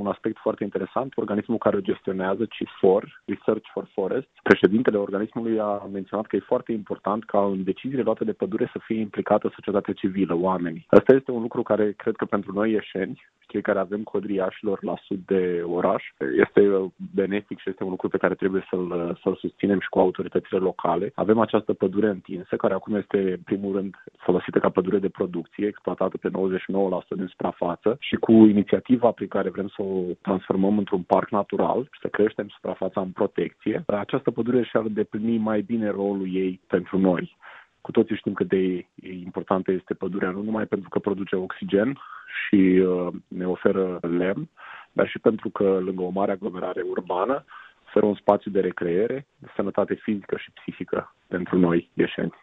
un aspect foarte interesant. Organismul care o gestionează, CIFOR, Research for Forest, președintele organismului a menționat că e foarte important ca în deciziile luate de pădure să fie implicată societatea civilă, oamenii. Asta este un lucru care cred că pentru noi ieșeni, cei care avem codriașilor la sud de oraș, este benefic și este un lucru pe care trebuie să-l susținem și cu autoritățile locale. Avem această pădure întinsă, care acum este, în primul rând, folosită ca pădure de producție, exploatată pe 99% din suprafață și cu inițiativa prin care vrem să o transformăm într-un parc natural și să creștem suprafața în protecție. Această pădure și-ar îndeplini mai bine rolul ei pentru noi. Cu toții știm cât de importantă este pădurea, nu numai pentru că produce oxigen și ne oferă lemn, dar și pentru că lângă o mare aglomerare urbană oferă un spațiu de recreere, de sănătate fizică și psihică pentru noi ieșeni.